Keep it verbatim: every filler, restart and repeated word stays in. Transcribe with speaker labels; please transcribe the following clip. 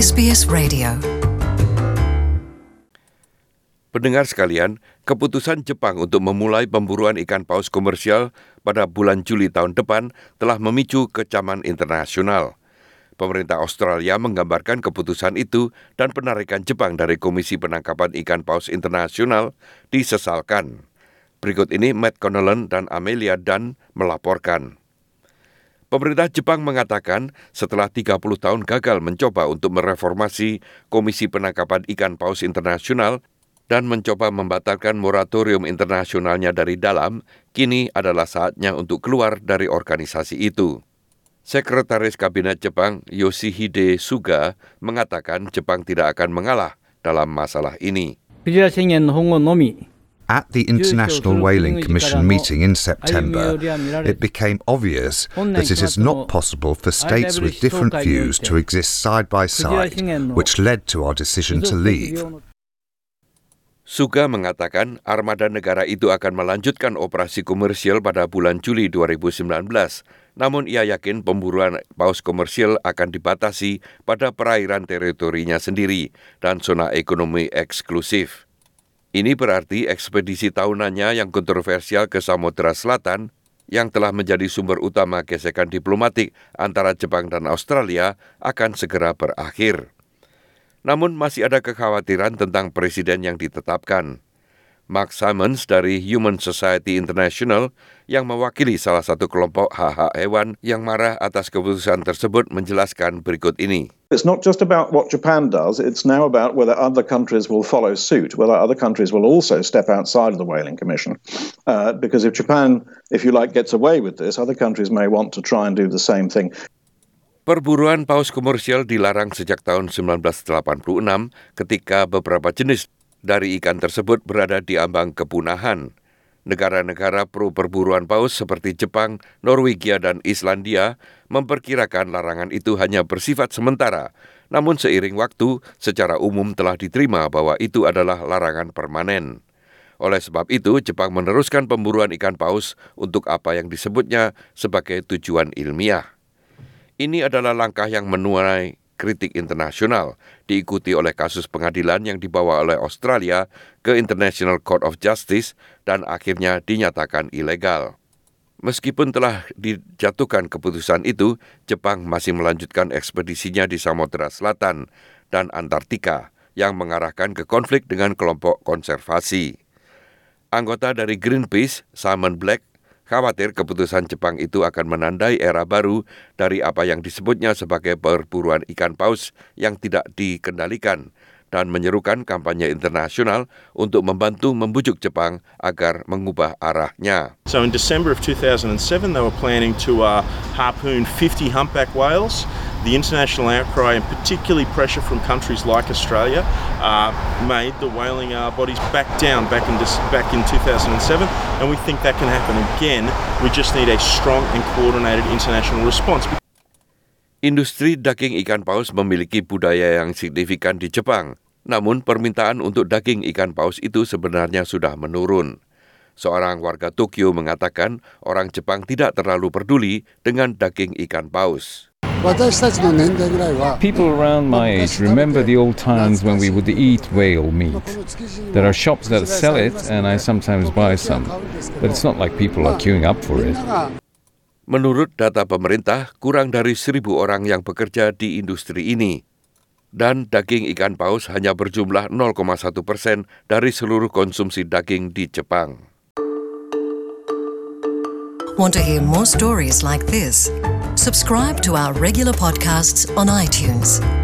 Speaker 1: S B S Radio.
Speaker 2: Pendengar sekalian, keputusan Jepang untuk memulai pemburuan ikan paus komersial pada bulan Juli tahun depan telah memicu kecaman internasional. Pemerintah Australia menggambarkan keputusan itu dan penarikan Jepang dari Komisi Penangkapan Ikan Paus Internasional disesalkan. Berikut ini Matt Connellan dan Amelia Dunn melaporkan. Pemerintah Jepang mengatakan setelah tiga puluh tahun gagal mencoba untuk mereformasi Komisi Penangkapan Ikan Paus Internasional dan mencoba membatalkan moratorium internasionalnya dari dalam, kini adalah saatnya untuk keluar dari organisasi itu. Sekretaris Kabinet Jepang Yoshihide Suga mengatakan Jepang tidak akan mengalah dalam masalah ini.
Speaker 3: At the International Whaling Commission meeting in September, it became obvious that it is not possible for states with different views to exist side by side, which led to our decision to leave.
Speaker 2: Suga mengatakan armada negara itu akan melanjutkan operasi komersial pada bulan Juli dua ribu sembilan belas, namun ia yakin pemburuan paus komersial akan dibatasi pada perairan teritorinya sendiri dan zona ekonomi eksklusif. Ini berarti ekspedisi tahunannya yang kontroversial ke Samudra Selatan yang telah menjadi sumber utama gesekan diplomatik antara Jepang dan Australia akan segera berakhir. Namun masih ada kekhawatiran tentang presiden yang ditetapkan. Mark Simons dari Human Society International yang mewakili salah satu kelompok hak-hak hewan yang marah atas keputusan tersebut menjelaskan berikut ini.
Speaker 4: It's not just about what Japan does, it's now about whether other countries will follow suit, whether other countries will also step outside of the Whaling Commission. Uh, because if Japan, if you like, gets away with this, other countries may want to try and do the same thing.
Speaker 2: Perburuan paus komersial dilarang sejak tahun sembilan belas delapan puluh enam ketika beberapa jenis dari ikan tersebut berada di ambang kepunahan. Negara-negara pro perburuan paus seperti Jepang, Norwegia, dan Islandia memperkirakan larangan itu hanya bersifat sementara. Namun seiring waktu, secara umum telah diterima bahwa itu adalah larangan permanen. Oleh sebab itu, Jepang meneruskan pemburuan ikan paus untuk apa yang disebutnya sebagai tujuan ilmiah. Ini adalah langkah yang menuai kritik internasional, diikuti oleh kasus pengadilan yang dibawa oleh Australia ke International Court of Justice dan akhirnya dinyatakan ilegal. Meskipun telah dijatuhkan keputusan itu, Jepang masih melanjutkan ekspedisinya di Samudra Selatan dan Antartika yang mengarahkan ke konflik dengan kelompok konservasi. Anggota dari Greenpeace, Simon Black, khawatir keputusan Jepang itu akan menandai era baru dari apa yang disebutnya sebagai perburuan ikan paus yang tidak dikendalikan dan menyerukan kampanye internasional untuk membantu membujuk Jepang agar mengubah arahnya.
Speaker 5: So in December of two thousand seven they were planning to uh, harpoon fifty humpback whales. The international outcry and particularly pressure from countries like Australia uh, made the whaling uh, bodies back down back in, back in two thousand seven, and we think that can happen again. We just need a strong and coordinated international response.
Speaker 2: Industri daging ikan paus memiliki budaya yang signifikan di Jepang, namun permintaan untuk daging ikan paus itu sebenarnya sudah menurun. Seorang warga Tokyo mengatakan orang Jepang tidak terlalu peduli dengan daging ikan paus.
Speaker 6: People around my age remember the old times when we would eat whale meat. There are shops that sell it and I sometimes buy some, but it's not like people are queuing up for it.
Speaker 2: Menurut data pemerintah, kurang dari seribu orang yang bekerja di industri ini. Dan daging ikan paus hanya berjumlah nol koma satu persen dari seluruh konsumsi daging di Jepang.
Speaker 1: Want to hear more stories like this? Subscribe to our regular podcasts on iTunes.